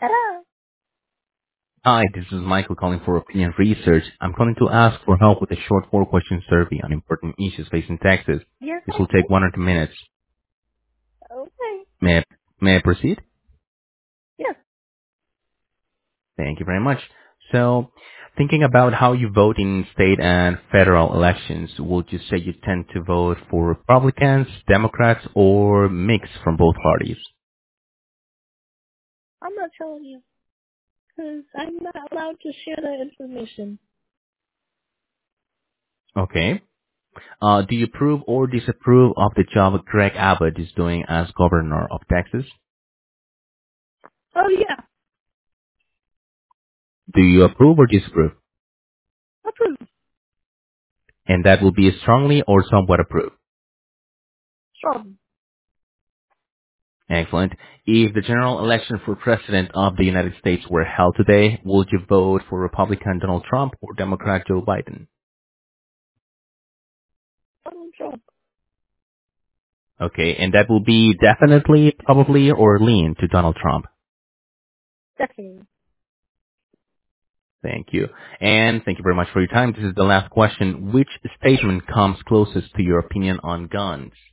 Hello. Hi, this is Michael calling for Opinion Research. I'm calling to ask for help with a short four-question survey on important issues facing Texas. Yes, This I will can. take 1 or 2 minutes. Okay. May I, may I proceed? Yes. Thank you very much. So, thinking about how you vote in state and federal elections, would you say you tend to vote for Republicans, Democrats, or mix from both parties? I'm not telling you because I'm not allowed to share that information. Okay. Do you approve or disapprove of the job Greg Abbott is doing as governor of Texas? Oh yeah. Do you approve or disapprove? Approve. And that will be strongly or somewhat approved. Strong. Excellent. If the general election for president of the United States were held today, would you vote for Republican Donald Trump or Democrat Joe Biden? Donald Trump. Okay, and that will be definitely, probably, or lean to Donald Trump. Definitely. Thank you. And thank you very much for your time. This is the last question. Which statement comes closest to your opinion on guns?